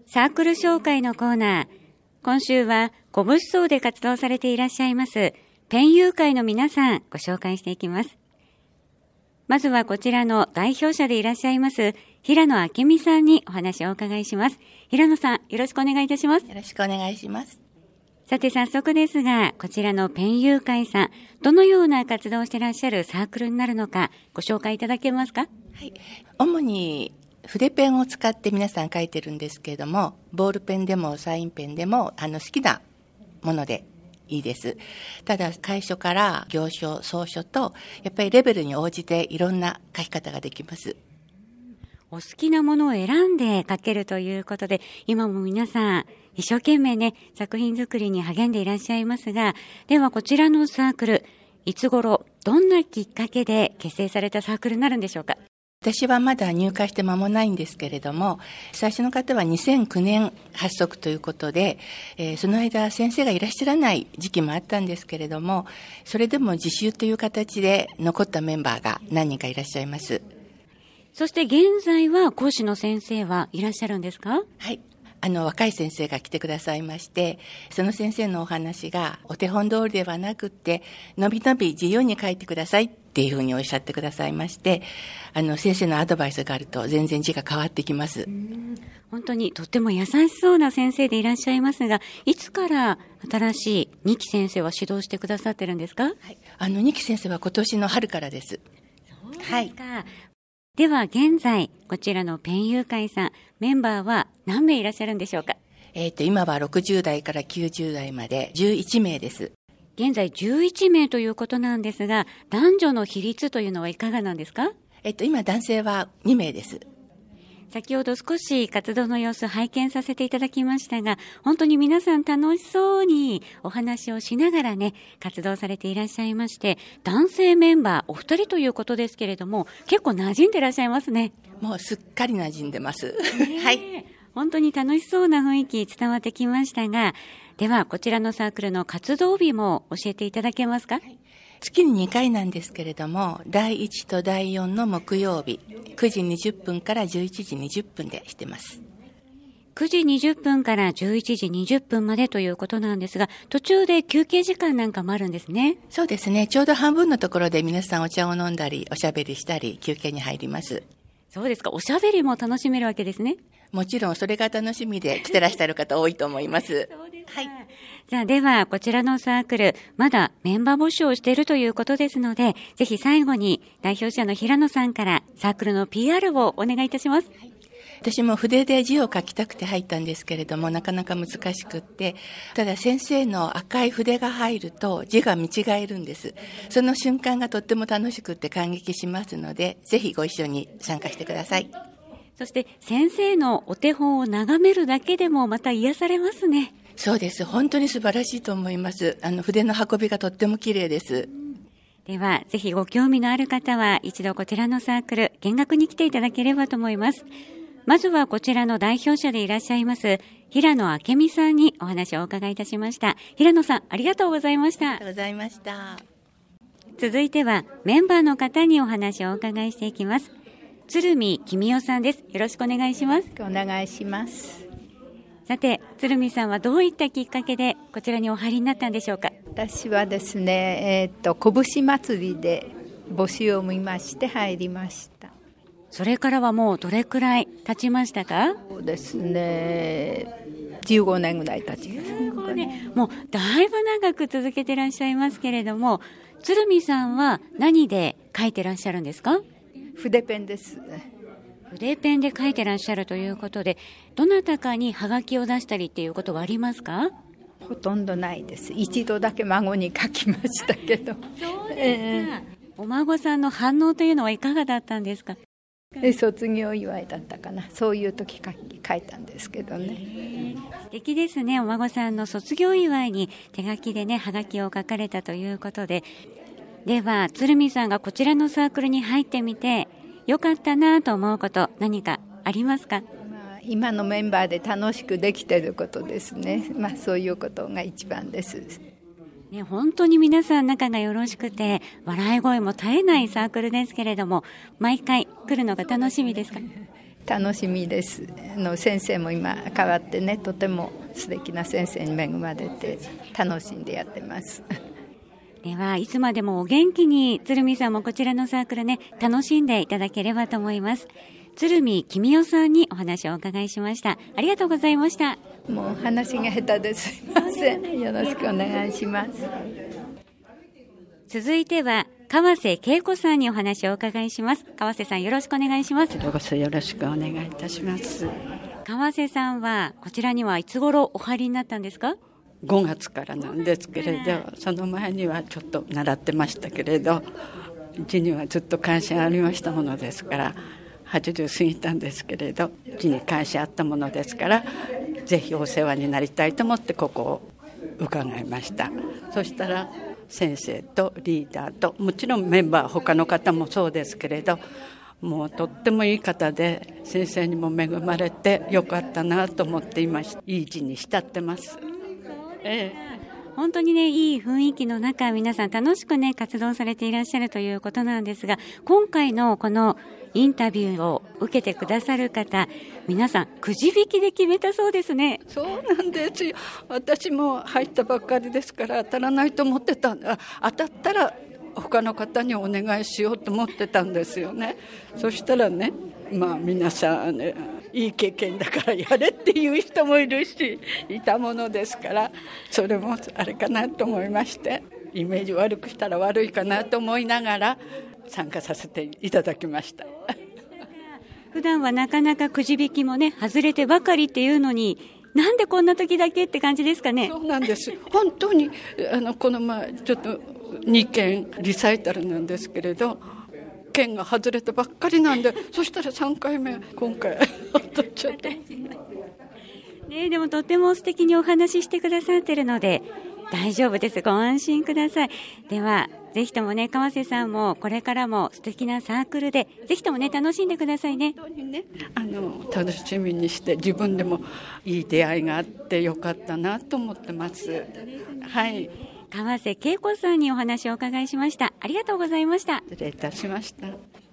サークル紹介のコーナー。今週は古物商で活動されていらっしゃいますペン友会の皆さんご紹介していきます。まずはこちらの代表者でいらっしゃいます平野明美さんにお話をお伺いします。平野さん、よろしくお願いいたします。 よろしくお願いします。 さて早速ですが、こちらのペン友会さん、どのような活動をしていらっしゃるサークルになるのかご紹介いただけますか？ はい、主に筆ペンを使って皆さん書いてるんですけれども、ボールペンでもサインペンでも好きなものでいいです。ただ楷書から行書、草書とやっぱりレベルに応じていろんな書き方ができます。 お好きなものを選んで書けるということで、今も皆さん一生懸命ね作品作りに励んでいらっしゃいますが、ではこちらのサークル、いつ頃どんなきっかけで結成されたサークルになるんでしょうか？ 私はまだ入会して間もないんですけれども、最初の方は2009年発足ということで、その間先生がいらっしゃらない時期もあったんですけれども、それでも自習という形で残ったメンバーが何人かいらっしゃいます。 そして現在は講師の先生はいらっしゃるんですか？ はい。若い先生が来てくださいまして、その先生のお話がお手本通りではなくって、のびのび自由に書いてくださいっていうふうにおっしゃってくださいまして、先生のアドバイスがあると全然字が変わってきます。 本当にとっても優しそうな先生でいらっしゃいますが、いつから新しい二木先生は指導してくださってるんですか？ はい、二木先生は今年の春からです。 そうですか。はい。では現在こちらのペン友会さん、メンバーは何名いらっしゃるんでしょうか？ 今は60代から90代まで11名です。 現在11名ということなんですが、男女の比率というのはいかがなんですか？ 今男性は2名です。 先ほど少し活動の様子拝見させていただきましたが、本当に皆さん楽しそうにお話をしながらね、活動されていらっしゃいまして、男性メンバーお二人ということですけれども、結構馴染んでいらっしゃいますね。 もうすっかり馴染んでます。はい。 本当に楽しそうな雰囲気伝わってきましたが、ではこちらのサークルの活動日も教えていただけますか？はい、 月に2回なんですけれども、第1と第4の木曜日、9時20分から11時20分でしてます。 9時20分から11時20分までということなんですが、途中で休憩時間なんかもあるんですね。 そうですね。ちょうど半分のところで皆さんお茶を飲んだり、おしゃべりしたり、休憩に入ります。 そうですか。おしゃべりも楽しめるわけですね。 もちろんそれが楽しみで来てらっしゃる方多いと思います。 そうですか。はい。さあ、ではこちらのサークル、まだメンバー募集をしているということですので、ぜひ最後に代表者の平野さんからサークルの PR をお願いいたします。はい、 私も筆で字を書きたくて入ったんですけれども、なかなか難しくって、ただ先生の赤い筆が入ると字が見違えるんです。その瞬間がとっても楽しくって感激しますので、ぜひご一緒に参加してください。 そして先生のお手本を眺めるだけでもまた癒されますね。 そうです。本当に素晴らしいと思います。筆の運びがとっても綺麗です。 ではぜひご興味のある方は一度こちらのサークル見学に来ていただければと思います。まずはこちらの代表者でいらっしゃいます平野明美さんにお話をお伺いいたしました。平野さん、ありがとうございました。 ありがとうございました。 続いてはメンバーの方にお話をお伺いしていきます。鶴見君代さんです。よろしくお願いします。 お願いします。 さて、鶴見さんはどういったきっかけでこちらにお入りになったんでしょうか？ 私はですね、拳祭りで募集を見まして入りました。 それからはもうどれくらい経ちましたか？ そうですね、15年ぐらい経ちました。 15年。もうだいぶ長く続けてらっしゃいますけれども、鶴見さんは何で書いてらっしゃるんですか？ 筆ペンです。 筆ペンで書いてらっしゃるということで、どなたかにハガキを出したりっていうことはありますか？ ほとんどないです。一度だけ孫に書きましたけど。 そうですか。お孫さんの反応というのはいかがだったんですか？ 卒業祝いだったかな、そういう時書いたんですけどね。 素敵ですね。お孫さんの卒業祝いに手書きでねハガキを書かれたということで、では鶴見さんがこちらのサークルに入ってみてよかったなと思うこと何かありますか？ 今のメンバーで楽しくできていることですね。そういうことが一番です。 ね、本当に皆さん仲がよろしくて笑い声も絶えないサークルですけれども、毎回来るのが楽しみですか？ 楽しみです。先生も今変わってね、とても素敵な先生に恵まれて楽しんでやってます。 ではいつまでもお元気に鶴見さんもこちらのサークルね、楽しんでいただければと思います。鶴見公代さんにお話をお伺いしました。ありがとうございました。 もう話が下手ですいません。よろしくお願いします。 続いては川瀬恵子さんにお話をお伺いします。川瀬さん、よろしくお願いします。 こちらこそよろしくお願いいたします。 川瀬さんはこちらにはいつ頃お入りになったんですか ？5月からなんですけれど、その前にはちょっと習ってましたけれど、字にはずっと関心ありましたものですから、80過ぎたんですけれど、字に関心あったものですから、ぜひお世話になりたいと思ってここを伺いました。そしたら先生とリーダーと、もちろんメンバー他の方もそうですけれど、もうとってもいい方で、先生にも恵まれてよかったなと思っていました。いい字に浸ってます。 本当にね、いい雰囲気の中、皆さん楽しくね、活動されていらっしゃるということなんですが、今回のこのインタビューを受けてくださる方、皆さんくじ引きで決めたそうですね。 そうなんですよ。私も入ったばっかりですから当たらないと思ってた。当たったら他の方にお願いしようと思ってたんですよね。そしたらね、皆さん、いい経験だからやれっていう人もいるし、いたものですから、それもあれかなと思いまして、イメージ悪くしたら悪いかなと思いながら参加させていただきました。 普段はなかなかくじ引きもね、外れてばかりっていうのに、なんでこんな時だけって感じですかね。 そうなんです。本当にこの前ちょっと2件リサイタルなんですけれど、券が外れたばっかりなんで、そしたら3回目今回ちょっとね、でもとっても素敵にお話ししてくださってるので大丈夫です。ご安心ください。ではぜひともね、川瀬さんもこれからも素敵なサークルでぜひともね、楽しんでくださいね。 本当にね、楽しみにして、自分でもいい出会いがあってよかったなと思ってます。はい、 川瀬恵子さんにお話をお伺いしました。ありがとうございました。 失礼いたしました。